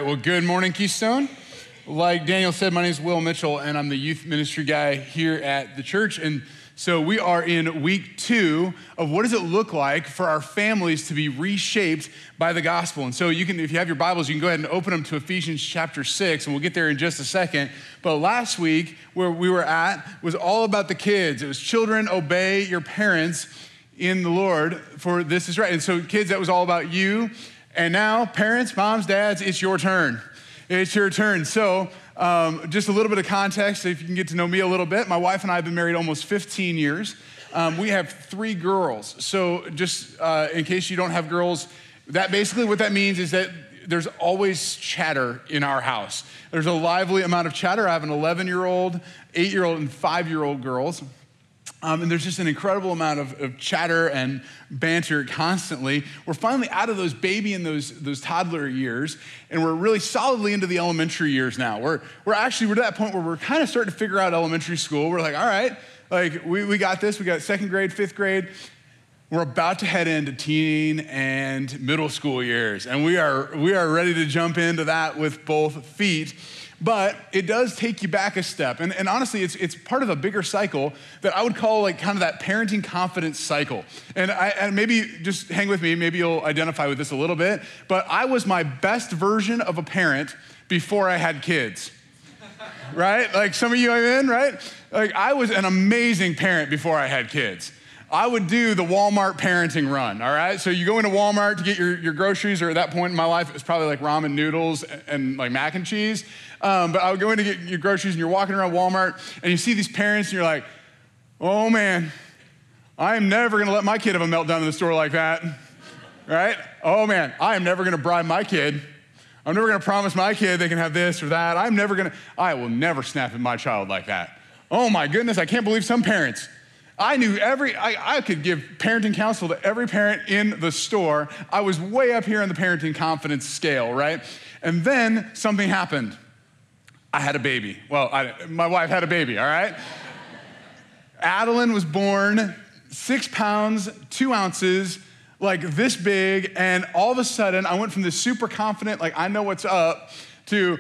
Well, good morning, Keystone. Like Daniel said, my name is Will Mitchell, and I'm the youth ministry guy here at the church. And so we are in week 2 of what does it look like for our families to be reshaped by the gospel. And so you can, if you have your Bibles, you can go ahead and open them to Ephesians chapter 6, and we'll get there in just a second. But last week, where we were at was all about the kids. It was children, obey your parents in the Lord, for this is right. And so kids, that was all about you. And now, parents, moms, dads, it's your turn. It's your turn. So just a little bit of context, if you can get to know me a little bit. My wife and I have been married almost 15 years. We have 3 girls. So just in case you don't have girls, that basically what that means is that there's always chatter in our house. There's a lively amount of chatter. I have an 11-year-old, 8-year-old, and 5-year-old girls. And there's just an incredible amount of chatter and banter constantly. We're finally out of those baby and those toddler years, and we're really solidly into the elementary years now. We're to that point where we're kind of starting to figure out elementary school. We're like, all right, like we got this. We got 2nd grade, 5th grade. We're about to head into teen and middle school years, and we are ready to jump into that with both feet. But it does take you back a step. And honestly, it's part of a bigger cycle that I would call like kind of that parenting confidence cycle. And maybe just hang with me, maybe you'll identify with this a little bit, but I was my best version of a parent before I had kids, right? Like some of you I'm in, right? Like I was an amazing parent before I had kids. I would do the Walmart parenting run, all right? So you go into Walmart to get your groceries, or at that point in my life, it was probably like ramen noodles and like mac and cheese. But I would go in to get your groceries, and you're walking around Walmart, and you see these parents, and you're like, oh man, I am never gonna let my kid have a meltdown in the store like that, right? Oh man, I am never gonna bribe my kid. I'm never gonna promise my kid they can have this or that. I will never snap at my child like that. Oh my goodness, I can't believe some parents. I could give parenting counsel to every parent in the store. I was way up here on the parenting confidence scale, right? And then something happened. I had a baby. Well, my wife had a baby, all right? Adeline was born 6 pounds, 2 ounces, like this big, and all of a sudden, I went from this super confident, like I know what's up, to,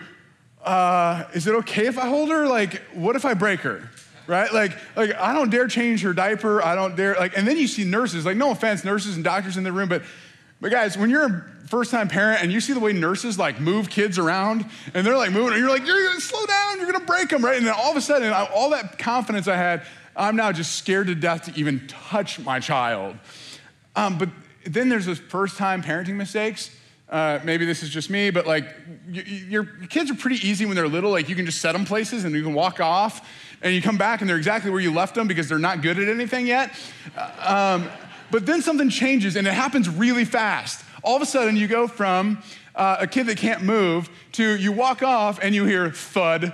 is it okay if I hold her? Like, what if I break her? Right? Like I don't dare change her diaper. I don't dare, and then you see nurses, like no offense, nurses and doctors in the room, but guys, when you're a first-time parent and you see the way nurses like move kids around and they're like moving, and you're like, you're gonna slow down, you're gonna break them, right? And then all of a sudden, all that confidence I had, I'm now just scared to death to even touch my child. But then there's those first-time parenting mistakes. Maybe this is just me, but like your kids are pretty easy when they're little. Like you can just set them places and you can walk off and you come back and they're exactly where you left them because they're not good at anything yet. But then something changes and it happens really fast. All of a sudden you go from a kid that can't move to you walk off and you hear thud.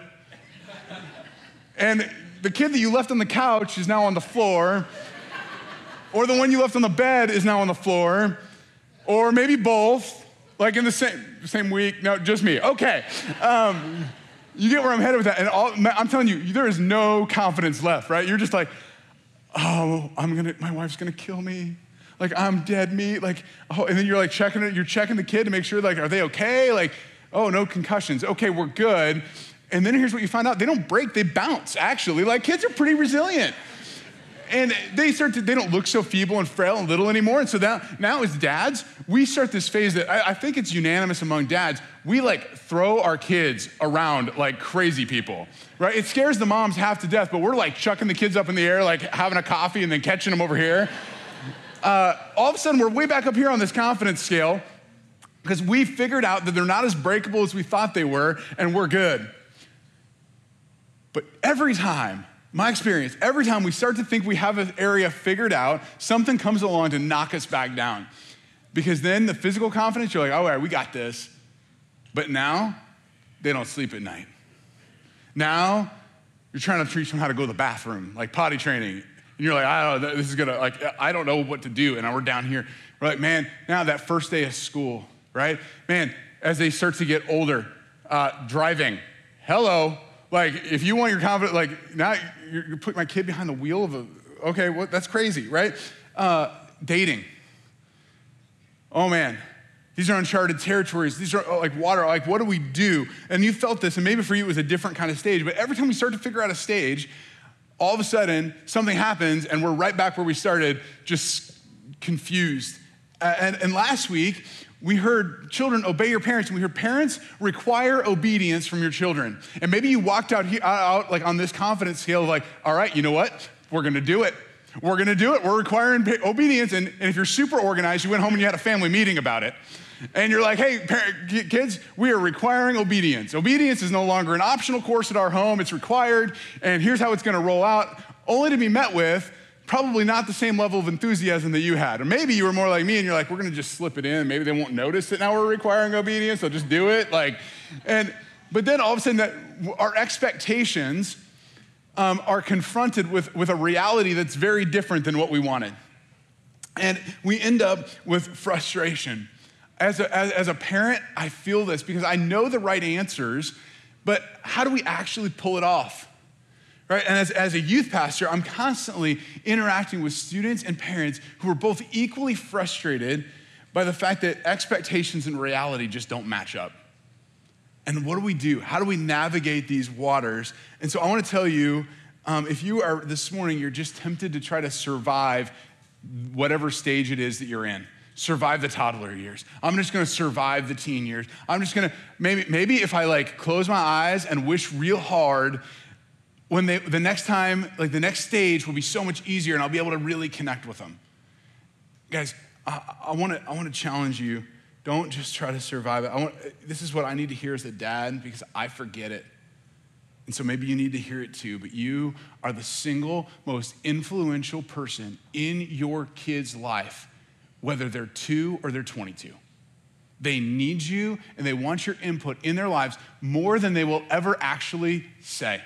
And the kid that you left on the couch is now on the floor. Or the one you left on the bed is now on the floor. Or maybe both. Like in the same week. No, just me. Okay. You get where I'm headed with that. And I'm telling you, there is no confidence left, right? You're just like, oh, my wife's gonna kill me. Like I'm dead meat. Like, oh, and then you're like you're checking the kid to make sure, like, are they okay? Like, oh, no concussions. Okay, we're good. And then here's what you find out. They don't break, they bounce, actually. Like kids are pretty resilient. And they don't look so feeble and frail and little anymore. And so now as dads, we start this phase that I think it's unanimous among dads. We like throw our kids around like crazy people, right? It scares the moms half to death, but we're like chucking the kids up in the air, like having a coffee and then catching them over here. All of a sudden, we're way back up here on this confidence scale because we figured out that they're not as breakable as we thought they were, and we're good. But every time, my experience, every time we start to think we have an area figured out, something comes along to knock us back down. Because then the physical confidence, you're like, oh, all right, we got this. But now, they don't sleep at night. Now, you're trying to teach them how to go to the bathroom, like potty training. And you're like, I don't know, this is gonna, like, I don't know what to do. And we're down here. We're like, man, now that first day of school, right? Man, as they start to get older, driving, hello. Like, if you want your confidence, like, now you're putting my kid behind the wheel of okay, well, that's crazy, right? Dating. Oh man, These are uncharted territories. These are like water. Like, what do we do? And you felt this, and maybe for you it was a different kind of stage, but every time we start to figure out a stage, all of a sudden something happens and we're right back where we started, just confused. And last week, we heard children obey your parents, and we heard parents require obedience from your children. And maybe you walked out like on this confidence scale of like, all right, you know what? We're gonna do it. We're gonna do it. We're requiring obedience. And if you're super organized, you went home and you had a family meeting about it. And you're like, hey, kids, we are requiring obedience. Obedience is no longer an optional course at our home. It's required. And here's how it's gonna roll out, only to be met with probably not the same level of enthusiasm that you had. Or maybe you were more like me and you're like, we're gonna just slip it in. Maybe they won't notice that now we're requiring obedience. They'll just do it. But then all of a sudden our expectations are confronted with a reality that's very different than what we wanted. And we end up with frustration. As a parent, I feel this because I know the right answers, but how do we actually pull it off? Right? And as a youth pastor, I'm constantly interacting with students and parents who are both equally frustrated by the fact that expectations and reality just don't match up. And what do we do? How do we navigate these waters? And so I want to tell you, if you are this morning, you're just tempted to try to survive whatever stage it is that you're in. Survive the toddler years. I'm just gonna survive the teen years. I'm just gonna, maybe if I like close my eyes and wish real hard, when the next time, like the next stage will be so much easier and I'll be able to really connect with them. Guys, I wanna challenge you. Don't just try to survive it. This is what I need to hear as a dad because I forget it. And so maybe you need to hear it too, but you are the single most influential person in your kid's life, whether they're 2 or they're 22. They need you and they want your input in their lives more than they will ever actually say.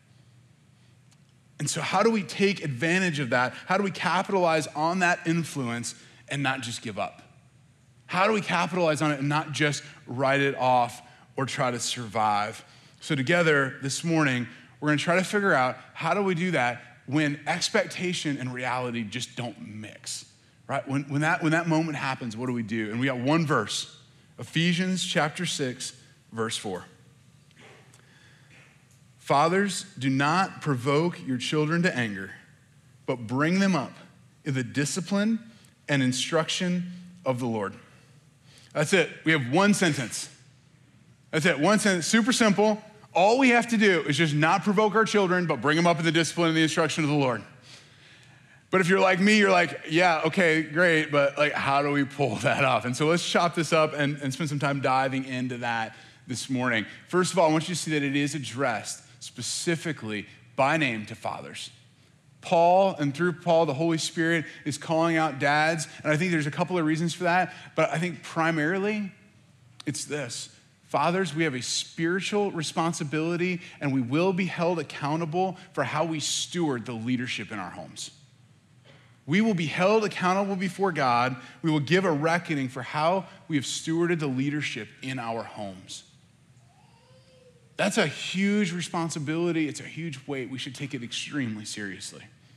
And so how do we take advantage of that? How do we capitalize on that influence and not just give up? How do we capitalize on it and not just write it off or try to survive? So together this morning, we're gonna try to figure out how do we do that when expectation and reality just don't mix, right? When that moment happens, what do we do? And we got one verse, Ephesians chapter 6, verse 4. Fathers, do not provoke your children to anger, but bring them up in the discipline and instruction of the Lord. That's it. We have one sentence. That's it. One sentence. Super simple. All we have to do is just not provoke our children, but bring them up in the discipline and the instruction of the Lord. But if you're like me, you're like, yeah, okay, great, but like, how do we pull that off? And so let's chop this up and spend some time diving into that this morning. First of all, I want you to see that it is addressed specifically by name to fathers. Paul, and through Paul, the Holy Spirit is calling out dads, and I think there's a couple of reasons for that, but I think primarily it's this. Fathers, we have a spiritual responsibility, and we will be held accountable for how we steward the leadership in our homes. We will be held accountable before God. We will give a reckoning for how we have stewarded the leadership in our homes. That's a huge responsibility. It's a huge weight. We should take it extremely seriously.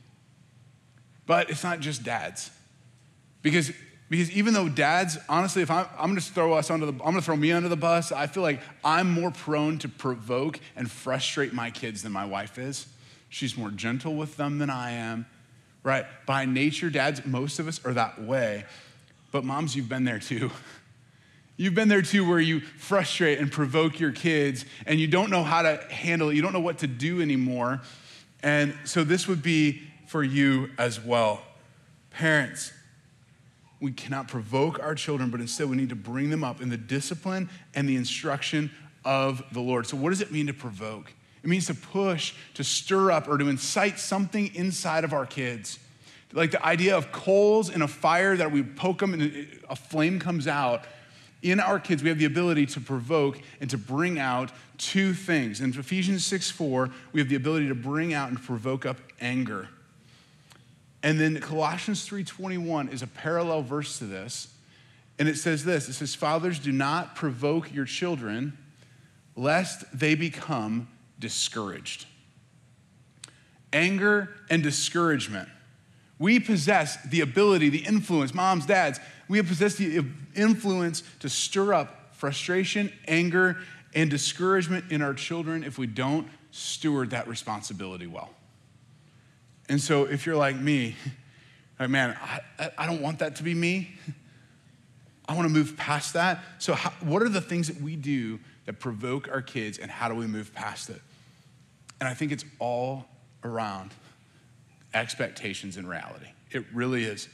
But it's not just dads. Because even though dads, honestly, if I'm gonna throw me under the bus, I feel like I'm more prone to provoke and frustrate my kids than my wife is. She's more gentle with them than I am, right? By nature, dads, most of us are that way. But moms, you've been there too. You've been there too, where you frustrate and provoke your kids and you don't know how to handle it. You don't know what to do anymore. And so this would be for you as well. Parents, we cannot provoke our children, but instead we need to bring them up in the discipline and the instruction of the Lord. So what does it mean to provoke? It means to push, to stir up, or to incite something inside of our kids. Like the idea of coals in a fire that we poke them and a flame comes out. In our kids, we have the ability to provoke and to bring out two things. In Ephesians 6:4, we have the ability to bring out and provoke up anger. And then Colossians 3:21 is a parallel verse to this. And it says this, it says, fathers, do not provoke your children lest they become discouraged. Anger and discouragement. We possess the ability, the influence, moms, dads, we possess the influence to stir up frustration, anger, and discouragement in our children if we don't steward that responsibility well. And so if you're like me, like, man, I don't want that to be me. I want to move past that. So what are the things that we do that provoke our kids, and how do we move past it? And I think it's all around expectations and reality. It really is.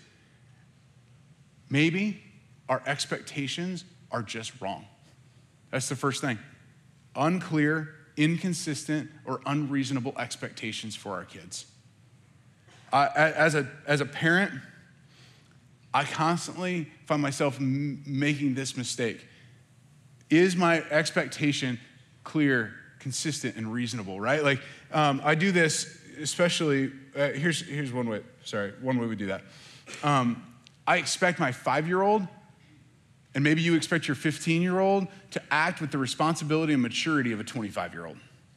Maybe our expectations are just wrong. That's the first thing. Unclear, inconsistent, or unreasonable expectations for our kids. As a parent, I constantly find myself making this mistake. Is my expectation clear, consistent, and reasonable, right? Like, I do this especially, here's one way we do that. I expect my 5-year-old, and maybe you expect your 15-year-old to act with the responsibility and maturity of a 25-year-old.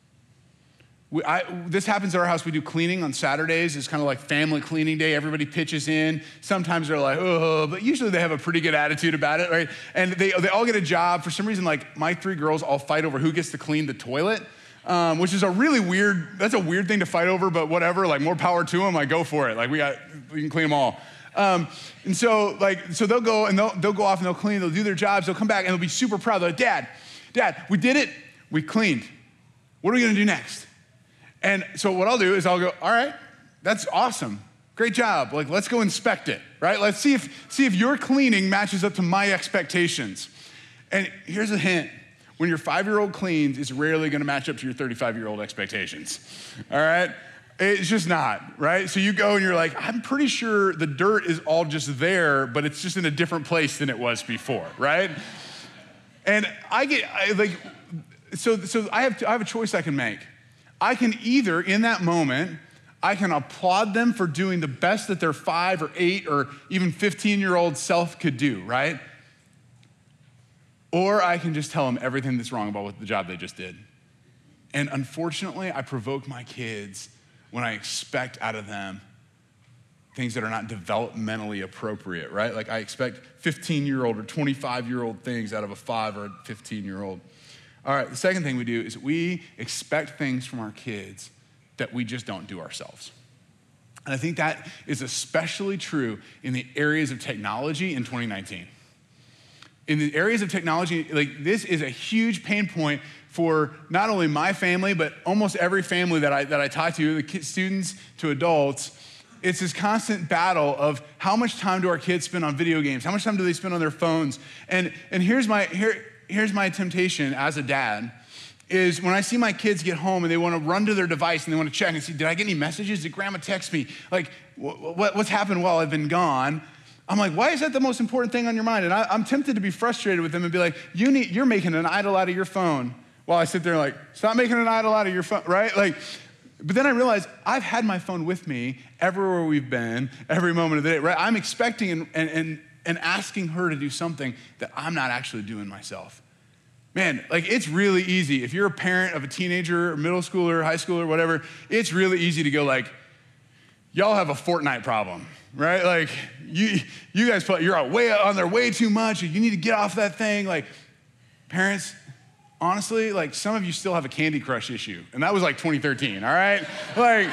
This happens at our house. We do cleaning on Saturdays. It's kind of like family cleaning day. Everybody pitches in. Sometimes they're like, oh, but usually they have a pretty good attitude about it, right? And they all get a job. For some reason, like my 3 girls all fight over who gets to clean the toilet, which is that's a weird thing to fight over, but whatever, like more power to them, like go for it. Like we can clean them all. And so they'll go and they'll go off and they'll clean, they'll do their jobs, they'll come back and they'll be super proud. They're like, Dad, we did it. We cleaned. What are we gonna do next? And so what I'll do is I'll go, all right, that's awesome. Great job. Like, let's go inspect it, right? Let's see if your cleaning matches up to my expectations. And here's a hint. When your 5-year-old cleans, it's rarely gonna match up to your 35-year-old expectations, all right? It's just not, right? So you go and you're like, I'm pretty sure the dirt is all just there, but it's just in a different place than it was before, right? And so I have a choice I can make. I can either, in that moment, I can applaud them for doing the best that their 5 or 8 or even 15-year-old self could do, right? Or I can just tell them everything that's wrong about the job they just did. And unfortunately, I provoke my kids when I expect out of them things that are not developmentally appropriate, right? Like I expect 15-year-old or 25-year-old things out of a 5 or a 15-year-old. All right, the second thing we do is we expect things from our kids that we just don't do ourselves. And I think that is especially true in the areas of technology in 2019. In the areas of technology, like this is a huge pain point for not only my family, but almost every family that I talk to, the students to adults. It's this constant battle of how much time do our kids spend on video games? How much time do they spend on their phones? And here's my temptation as a dad, is when I see my kids get home and they want to run to their device and they want to check and see, did I get any messages? Did grandma text me? Like, what's happened while I've been gone? I'm like, why is that the most important thing on your mind? And I'm tempted to be frustrated with them and be like, you're making an idol out of your phone. While I sit there like, stop making an idol out of your phone, right? Like, but then I realized I've had my phone with me everywhere we've been, every moment of the day, right? I'm expecting and asking her to do something that I'm not actually doing myself. Man, like it's really easy. If you're a parent of a teenager, or middle schooler, high schooler, whatever, it's really easy to go like, y'all have a Fortnite problem, right? Like you guys, you're on there way too much. You need to get off that thing. Like parents, honestly, like some of you still have a Candy Crush issue. And that was like 2013, all right? Like,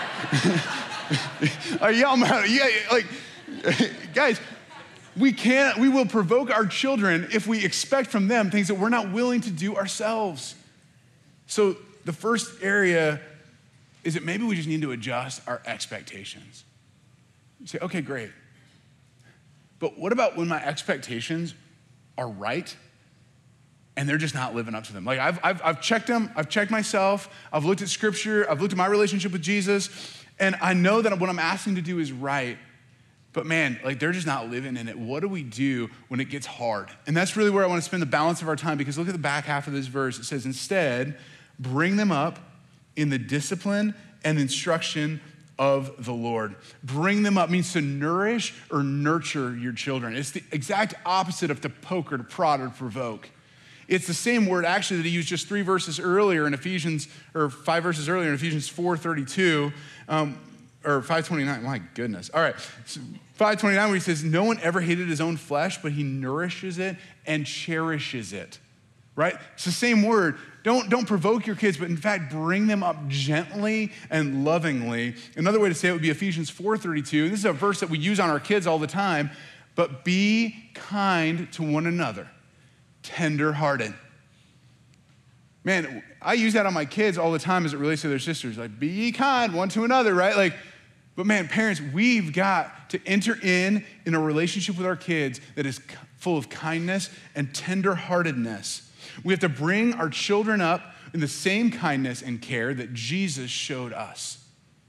guys, we will provoke our children if we expect from them things that we're not willing to do ourselves. So the first area is that maybe we just need to adjust our expectations. You say, okay, great. But what about when my expectations are right and they're just not living up to them? Like I've checked them, I've checked myself, I've looked at scripture, I've looked at my relationship with Jesus, and I know that what I'm asking to do is right. But man, like they're just not living in it. What do we do when it gets hard? And that's really where I want to spend the balance of our time, because look at the back half of this verse. It says, instead, bring them up in the discipline and instruction of the Lord. Bring them up means to nourish or nurture your children. It's the exact opposite of to poke or to prod or to provoke. It's the same word actually that he used just 3 verses earlier in Ephesians, or 5 verses earlier in Ephesians 4:32. or 5:29, my goodness. All right, so 5:29 where he says, no one ever hated his own flesh, but he nourishes it and cherishes it, right? It's the same word. Don't provoke your kids, but in fact, bring them up gently and lovingly. Another way to say it would be Ephesians 4:32. This is a verse that we use on our kids all the time, but be kind to one another, tender-hearted. Man, I use that on my kids all the time as it relates to their sisters. Like, be ye kind one to another, right? Like, but man, parents, we've got to enter in a relationship with our kids that is full of kindness and tenderheartedness. We have to bring our children up in the same kindness and care that Jesus showed us.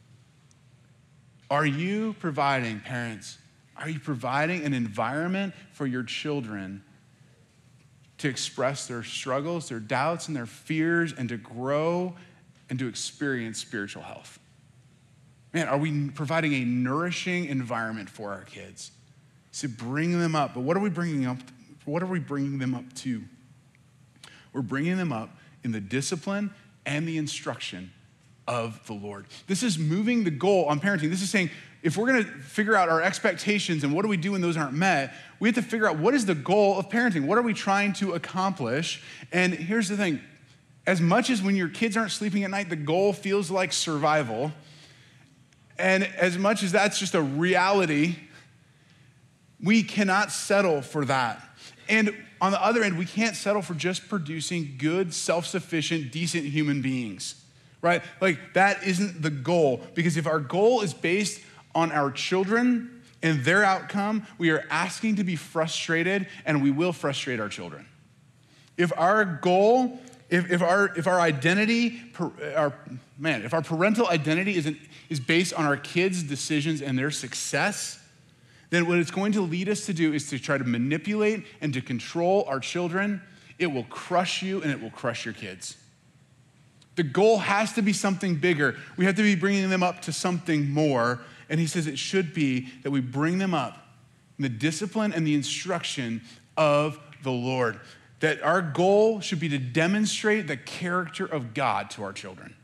Are you providing, parents, are you providing an environment for your children to express their struggles, their doubts, and their fears, and to grow and to experience spiritual health? Man, are we providing a nourishing environment for our kids? So bring them up. But what are we bringing up? What are we bringing them up to? We're bringing them up in the discipline and the instruction of the Lord. This is moving the goal on parenting. This is saying, if we're gonna figure out our expectations and what do we do when those aren't met, we have to figure out what is the goal of parenting? What are we trying to accomplish? And here's the thing, as much as when your kids aren't sleeping at night, the goal feels like survival, and as much as that's just a reality, we cannot settle for that. And on the other end, we can't settle for just producing good, self-sufficient, decent human beings, right? Like, that isn't the goal, because if our goal is based on our children and their outcome, we are asking to be frustrated, and we will frustrate our children. If our goal, if our identity, if our parental identity is based on our kids' decisions and their success, then what it's going to lead us to do is to try to manipulate and to control our children. It will crush you and it will crush your kids. The goal has to be something bigger. We have to be bringing them up to something more. And he says it should be that we bring them up in the discipline and the instruction of the Lord. That our goal should be to demonstrate the character of God to our children.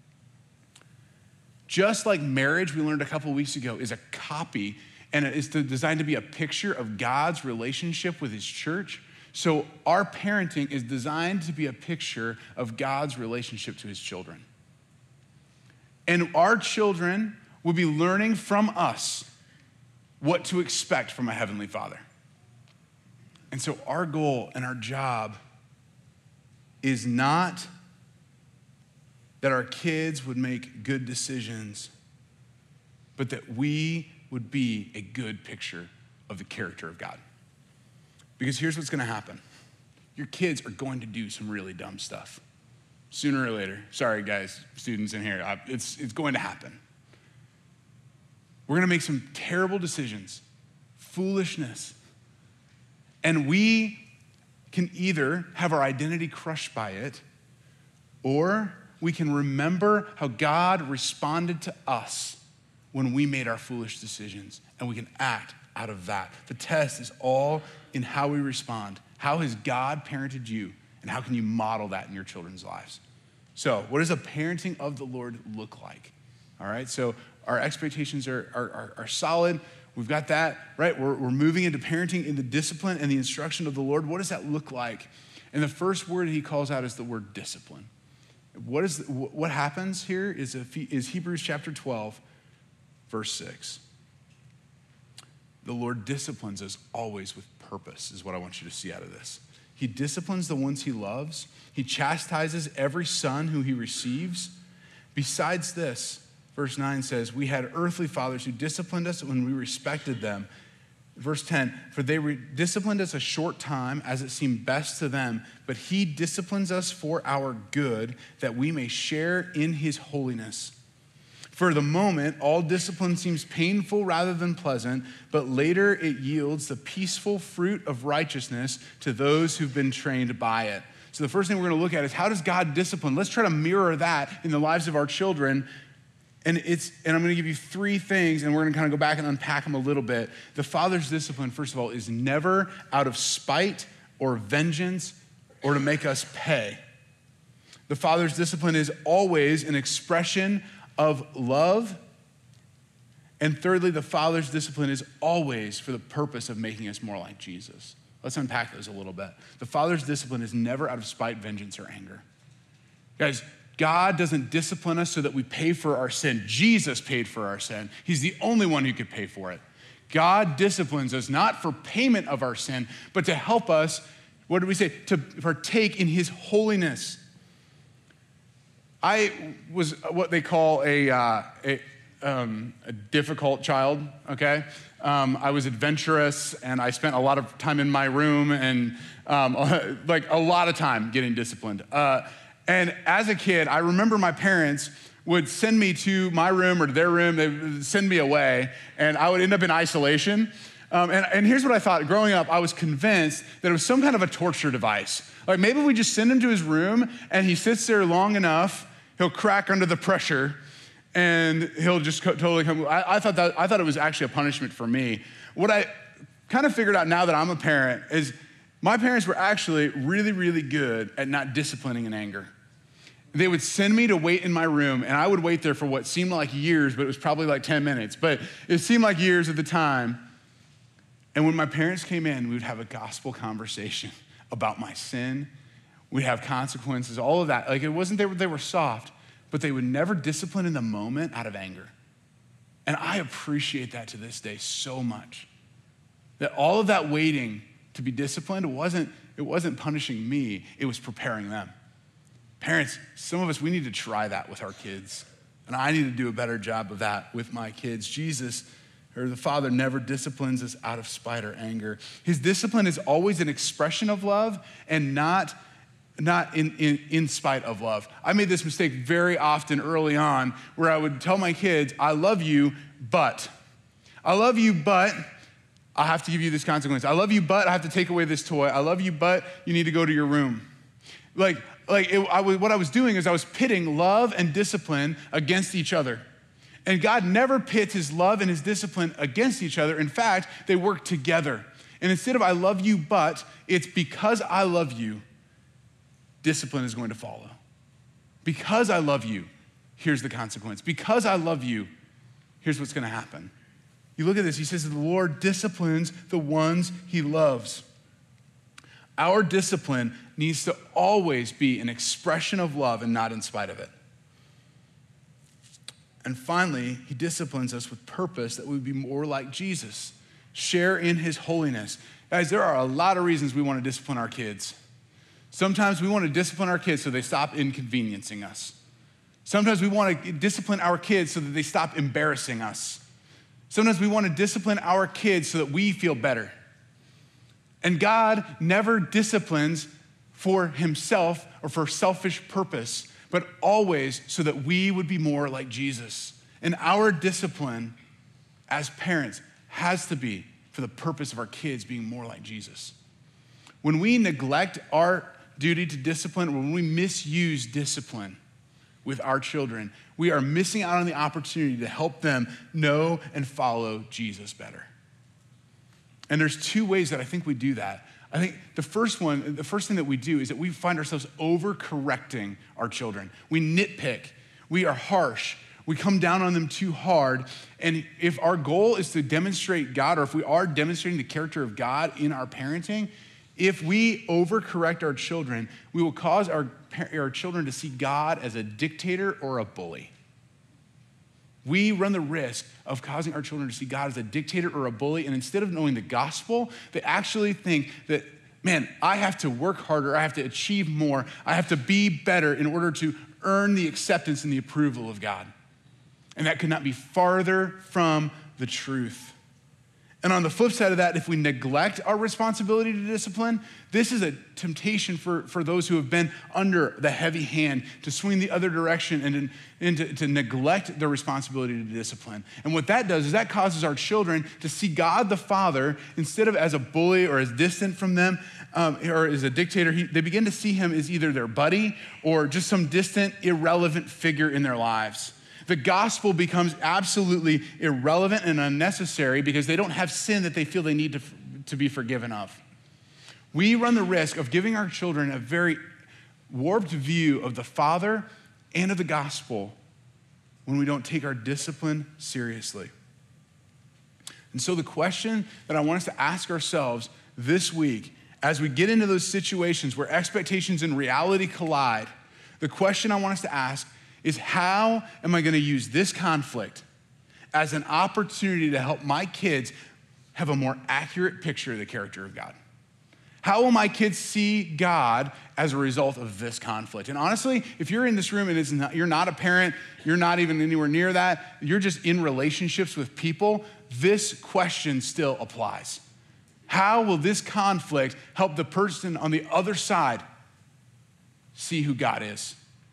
Just like marriage, we learned a couple weeks ago, is a copy, and it is designed to be a picture of God's relationship with his church. So our parenting is designed to be a picture of God's relationship to his children. And our children will be learning from us what to expect from a heavenly Father. And so our goal and our job is not that our kids would make good decisions, but that we would be a good picture of the character of God. Because here's what's gonna happen. Your kids are going to do some really dumb stuff sooner or later. Sorry guys, students in here, it's going to happen. We're gonna make some terrible decisions, foolishness. And we can either have our identity crushed by it, or we can remember how God responded to us when we made our foolish decisions, and we can act out of that. The test is all in how we respond. How has God parented you, and how can you model that in your children's lives? So what does a parenting of the Lord look like? All right, so our expectations are solid. We've got that, right? We're moving into parenting in the discipline and the instruction of the Lord. What does that look like? And the first word he calls out is the word discipline. What happens here is Hebrews chapter 12, verse 6. The Lord disciplines us always with purpose, is what I want you to see out of this. He disciplines the ones he loves. He chastises every son who he receives. Besides this, verse 9 says, we had earthly fathers who disciplined us when we respected them. Verse 10, for they disciplined us a short time as it seemed best to them, but he disciplines us for our good, that we may share in his holiness. For the moment, all discipline seems painful rather than pleasant, but later it yields the peaceful fruit of righteousness to those who've been trained by it. So the first thing we're gonna look at is, how does God discipline? Let's try to mirror that in the lives of our children. And I'm gonna give you three things, and we're gonna kind of go back and unpack them a little bit. The father's discipline, first of all, is never out of spite or vengeance or to make us pay. The father's discipline is always an expression of love And thirdly, the Father's discipline is always for the purpose of making us more like Jesus. Let's unpack those a little bit. The Father's discipline is never out of spite, vengeance, or anger. Guys, God doesn't discipline us so that we pay for our sin. Jesus paid for our sin. He's the only one who could pay for it. God disciplines us not for payment of our sin, but to help us, what did we say? To partake in his holiness. I was what they call a difficult child, okay? I was adventurous, and I spent a lot of time in my room, and like a lot of time getting disciplined. And as a kid, I remember my parents would send me to my room or to their room. They would send me away, and I would end up in isolation. And here's what I thought. Growing up, I was convinced that it was some kind of a torture device. Like maybe we just send him to his room, and he sits there long enough, he'll crack under the pressure, and he'll just totally come. I thought it was actually a punishment for me. What I kind of figured out now that I'm a parent is my parents were actually really, really good at not disciplining in anger. They would send me to wait in my room, and I would wait there for what seemed like years, but it was probably like 10 minutes. But it seemed like years at the time. And when my parents came in, we would have a gospel conversation about my sin. We'd have consequences, all of that. Like it wasn't they were soft, but they would never discipline in the moment out of anger. And I appreciate that to this day so much. That all of that waiting to be disciplined, it wasn't punishing me, it was preparing them. Parents, some of us, we need to try that with our kids. And I need to do a better job of that with my kids. Jesus, or the Father, never disciplines us out of spite or anger. His discipline is always an expression of love and not in spite of love. I made this mistake very often early on where I would tell my kids, I love you, but I have to give you this consequence. I love you, but I have to take away this toy. I love you, but you need to go to your room. What I was doing is I was pitting love and discipline against each other. And God never pits his love and his discipline against each other. In fact, they work together. And instead of I love you, but it's because I love you, discipline is going to follow. Because I love you, here's the consequence. Because I love you, here's what's going to happen. You look at this, he says the Lord disciplines the ones he loves. Our discipline needs to always be an expression of love and not in spite of it. And finally, he disciplines us with purpose that we would be more like Jesus, share in his holiness. Guys, there are a lot of reasons we want to discipline our kids. Sometimes we want to discipline our kids so they stop inconveniencing us. Sometimes we want to discipline our kids so that they stop embarrassing us. Sometimes we want to discipline our kids so that we feel better. And God never disciplines for himself or for selfish purpose, but always so that we would be more like Jesus. And our discipline as parents has to be for the purpose of our kids being more like Jesus. When we neglect our duty to discipline, or when we misuse discipline with our children, we are missing out on the opportunity to help them know and follow Jesus better. And there's two ways that I think we do that. I think the first thing that we do is that we find ourselves overcorrecting our children. We nitpick, we are harsh, we come down on them too hard. And if our goal is to demonstrate God, or if we are demonstrating the character of God in our parenting, if we overcorrect our children, we will cause our children to see God as a dictator or a bully. We run the risk of causing our children to see God as a dictator or a bully, and instead of knowing the gospel, they actually think that, man, I have to work harder, I have to achieve more, I have to be better in order to earn the acceptance and the approval of God. And that could not be farther from the truth. And on the flip side of that, if we neglect our responsibility to discipline, this is a temptation for those who have been under the heavy hand to swing the other direction and to neglect their responsibility to discipline. And what that does is that causes our children to see God the Father, instead of as a bully or as distant from them, or as a dictator, they begin to see him as either their buddy or just some distant, irrelevant figure in their lives. The gospel becomes absolutely irrelevant and unnecessary because they don't have sin that they feel they need to be forgiven of. We run the risk of giving our children a very warped view of the Father and of the gospel when we don't take our discipline seriously. And so the question that I want us to ask ourselves this week, as we get into those situations where expectations and reality collide, the question I want us to ask is, how am I going to use this conflict as an opportunity to help my kids have a more accurate picture of the character of God? How will my kids see God as a result of this conflict? And honestly, if you're in this room and you're not a parent, you're not even anywhere near that, you're just in relationships with people, this question still applies. How will this conflict help the person on the other side see who God is?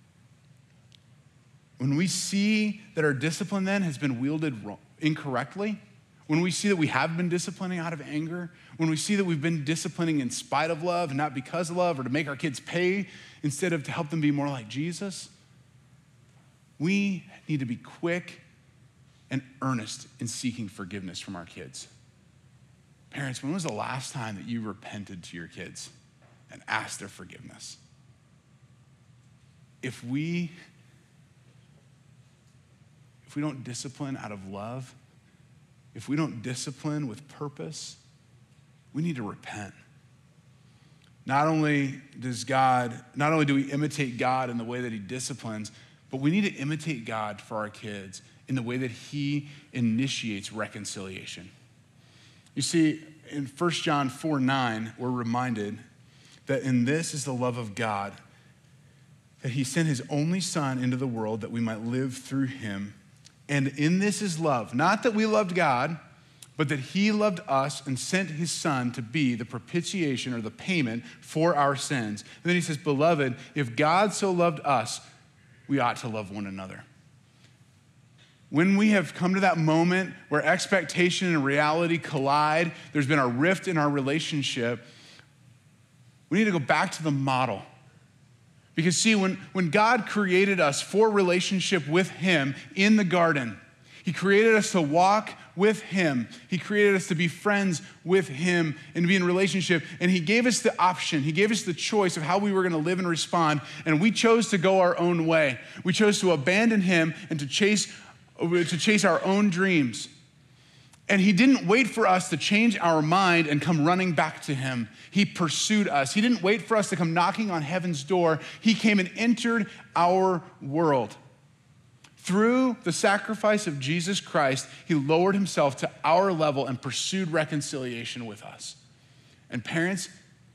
When we see that our discipline then has been wielded incorrectly, when we see that we have been disciplining out of anger, when we see that we've been disciplining in spite of love and not because of love, or to make our kids pay instead of to help them be more like Jesus, we need to be quick and earnest in seeking forgiveness from our kids. Parents, when was the last time that you repented to your kids and asked their forgiveness? If we don't discipline out of love, if we don't discipline with purpose, we need to repent. Not only do we imitate God in the way that he disciplines, but we need to imitate God for our kids in the way that he initiates reconciliation. You see, in 1 John 4:9, we're reminded that in this is the love of God, that he sent his only son into the world that we might live through him. And in this is love, not that we loved God, but that he loved us and sent his son to be the propitiation or the payment for our sins. And then he says, beloved, if God so loved us, we ought to love one another. When we have come to that moment where expectation and reality collide, there's been a rift in our relationship, we need to go back to the model. Because see, when God created us for relationship with him in the garden, he created us to walk with him. He created us to be friends with him and to be in relationship. And he gave us the option. He gave us the choice of how we were going to live and respond. And we chose to go our own way. We chose to abandon him and to chase our own dreams. And he didn't wait for us to change our mind and come running back to him. He pursued us. He didn't wait for us to come knocking on heaven's door. He came and entered our world. Through the sacrifice of Jesus Christ, he lowered himself to our level and pursued reconciliation with us. And parents,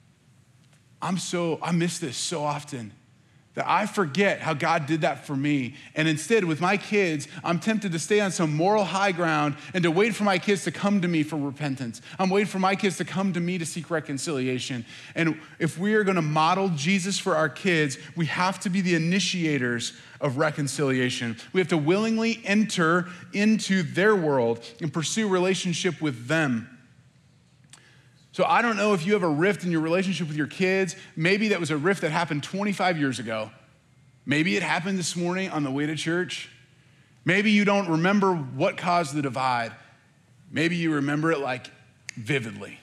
I miss this so often, that I forget how God did that for me. And instead, with my kids, I'm tempted to stay on some moral high ground and to wait for my kids to come to me for repentance. I'm waiting for my kids to come to me to seek reconciliation. And if we are going to model Jesus for our kids, we have to be the initiators of reconciliation. We have to willingly enter into their world and pursue relationship with them. So I don't know if you have a rift in your relationship with your kids. Maybe that was a rift that happened 25 years ago. Maybe it happened this morning on the way to church. Maybe you don't remember what caused the divide. Maybe you remember it like vividly.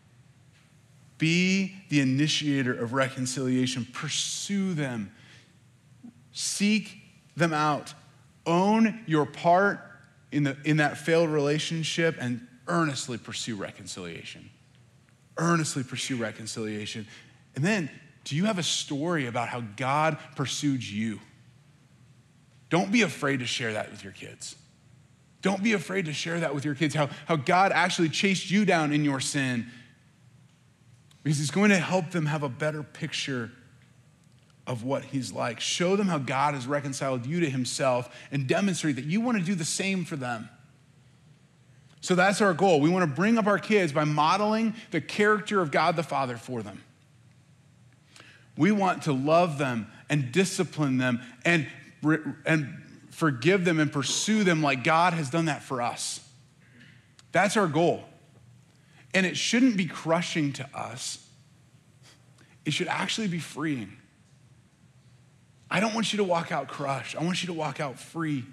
Be the initiator of reconciliation. Pursue them. Seek them out. Own your part in that failed relationship and earnestly pursue reconciliation. Earnestly pursue reconciliation. And then, do you have a story about how God pursued you? Don't be afraid to share that with your kids. Don't be afraid to share that with your kids, how God actually chased you down in your sin, because he's going to help them have a better picture of what he's like. Show them how God has reconciled you to himself and demonstrate that you want to do the same for them. So that's our goal. We want to bring up our kids by modeling the character of God the Father for them. We want to love them and discipline them and forgive them and pursue them like God has done that for us. That's our goal. And it shouldn't be crushing to us. It should actually be freeing. I don't want you to walk out crushed. I want you to walk out free.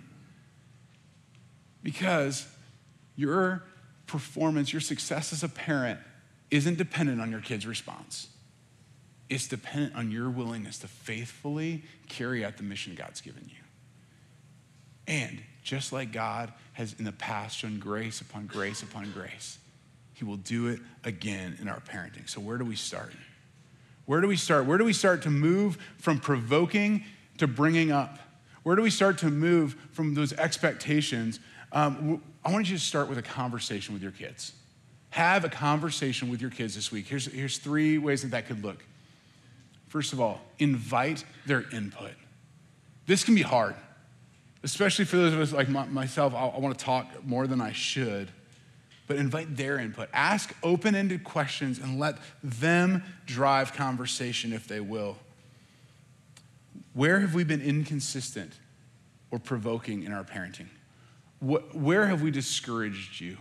Because your performance, your success as a parent isn't dependent on your kid's response. It's dependent on your willingness to faithfully carry out the mission God's given you. And just like God has in the past shown grace upon grace upon grace, he will do it again in our parenting. So where do we start? Where do we start? Where do we start to move from provoking to bringing up? Where do we start to move from those expectations? I want you to start with a conversation with your kids. Have a conversation with your kids this week. Here's 3 ways that could look. First of all, invite their input. This can be hard, especially for those of us like myself. I want to talk more than I should, but invite their input. Ask open-ended questions and let them drive conversation if they will. Where have we been inconsistent or provoking in our parenting? Where have we discouraged you?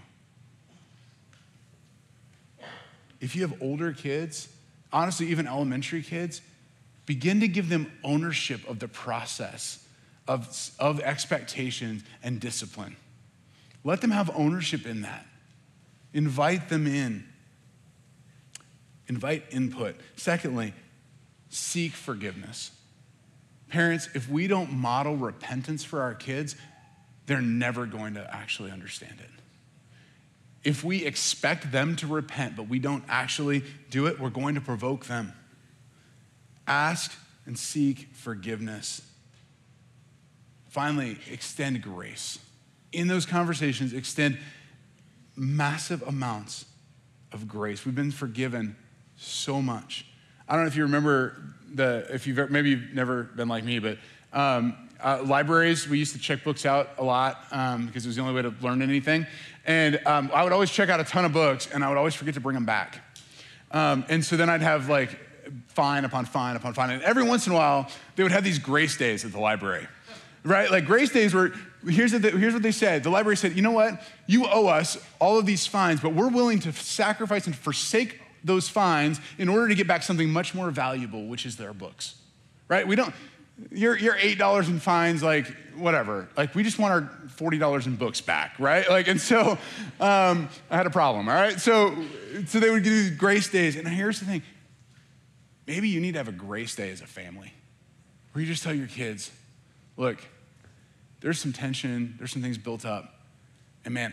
If you have older kids, honestly, even elementary kids, begin to give them ownership of the process of expectations and discipline. Let them have ownership in that. Invite them in. Invite input. Secondly, seek forgiveness. Parents, if we don't model repentance for our kids, they're never going to actually understand it. If we expect them to repent, but we don't actually do it, we're going to provoke them. Ask and seek forgiveness. Finally, extend grace. In those conversations, extend massive amounts of grace. We've been forgiven so much. I don't know if you remember maybe you've never been like me, but libraries, we used to check books out a lot because it was the only way to learn anything. And I would always check out a ton of books, and I would always forget to bring them back. And so then I'd have like fine upon fine upon fine. And every once in a while, they would have these grace days at the library, right? Like grace days were, here's what they said. The library said, you know what? You owe us all of these fines, but we're willing to sacrifice and forsake those fines in order to get back something much more valuable, which is their books, right? You're $8 in fines, like whatever. Like we just want our $40 in books back, right? Like, and so I had a problem, all right? So they would do grace days. And here's the thing. Maybe you need to have a grace day as a family where you just tell your kids, look, there's some tension, there's some things built up. And man,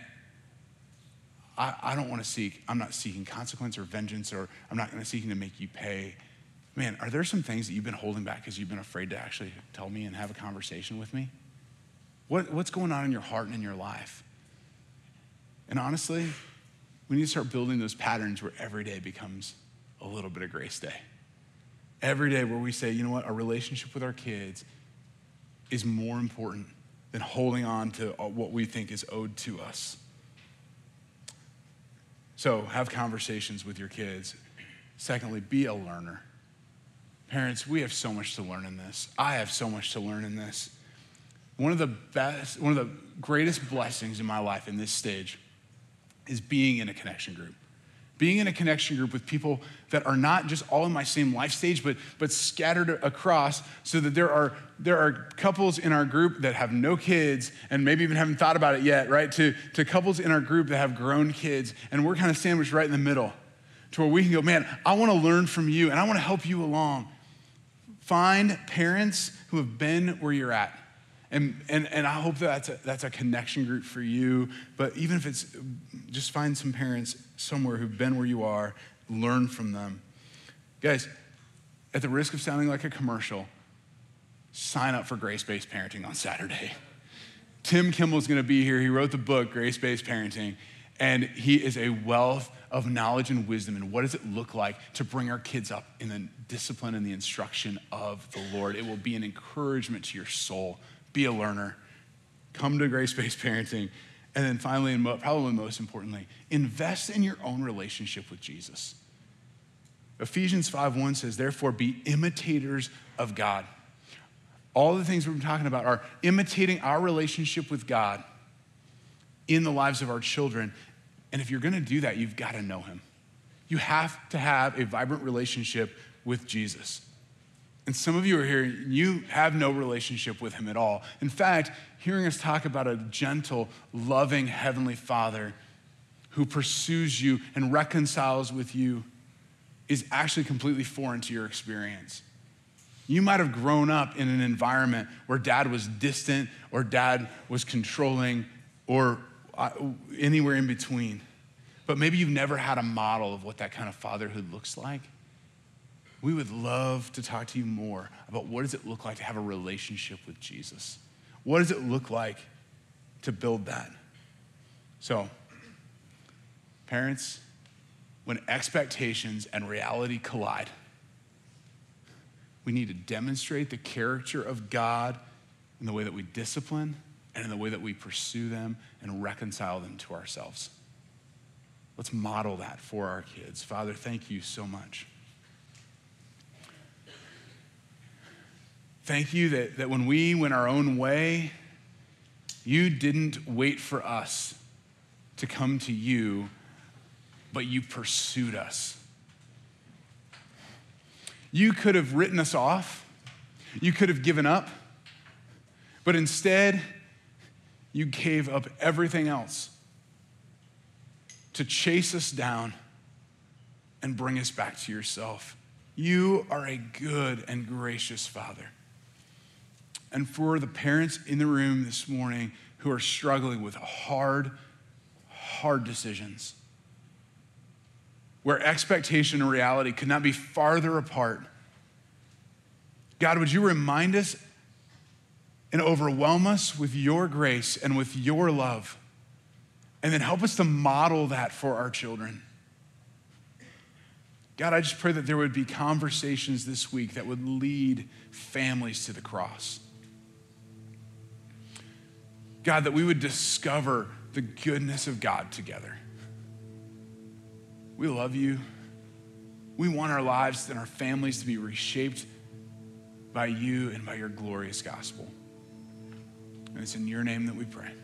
I'm not seeking consequence or vengeance, or I'm not gonna seeking to make you pay. Man, are there some things that you've been holding back because you've been afraid to actually tell me and have a conversation with me? What's going on in your heart and in your life? And honestly, we need to start building those patterns where every day becomes a little bit of grace day. Every day where we say, you know what, our relationship with our kids is more important than holding on to what we think is owed to us. So have conversations with your kids. Secondly, be a learner. Parents, we have so much to learn in this. I have so much to learn in this. One of the greatest blessings in my life in this stage is being in a connection group. Being in a connection group with people that are not just all in my same life stage, but scattered across, so that there are couples in our group that have no kids and maybe even haven't thought about it yet, right? To couples in our group that have grown kids, and we're kind of sandwiched right in the middle, to where we can go, man, I want to learn from you and I want to help you along. Find parents who have been where you're at. And I hope that's a connection group for you. But even if it's just find some parents somewhere who've been where you are, learn from them. Guys, at the risk of sounding like a commercial, sign up for Grace-Based Parenting on Saturday. Tim Kimball's gonna be here. He wrote the book, Grace-Based Parenting, and he is a wealth of knowledge and wisdom. And what does it look like to bring our kids up in the discipline and the instruction of the Lord? It will be an encouragement to your soul. Be a learner. Come to Grace-Based Parenting. And then finally, and probably most importantly, invest in your own relationship with Jesus. Ephesians 5:1 says, therefore, be imitators of God. All the things we've been talking about are imitating our relationship with God in the lives of our children. And if you're gonna do that, you've gotta know him. You have to have a vibrant relationship with Jesus. And some of you are here, you have no relationship with him at all. In fact, hearing us talk about a gentle, loving Heavenly Father who pursues you and reconciles with you is actually completely foreign to your experience. You might have grown up in an environment where dad was distant or dad was controlling or anywhere in between. But maybe you've never had a model of what that kind of fatherhood looks like. We would love to talk to you more about what does it look like to have a relationship with Jesus? What does it look like to build that? So, parents, when expectations and reality collide, we need to demonstrate the character of God in the way that we discipline and in the way that we pursue them and reconcile them to ourselves. Let's model that for our kids. Father, thank you so much. Thank you that when we went our own way, you didn't wait for us to come to you, but you pursued us. You could have written us off. You could have given up. But instead, you gave up everything else to chase us down and bring us back to yourself. You are a good and gracious Father. And for the parents in the room this morning who are struggling with hard decisions, where expectation and reality could not be farther apart. God, would you remind us and overwhelm us with your grace and with your love, and then help us to model that for our children. God, I just pray that there would be conversations this week that would lead families to the cross. God, that we would discover the goodness of God together. We love you. We want our lives and our families to be reshaped by you and by your glorious gospel. And it's in your name that we pray.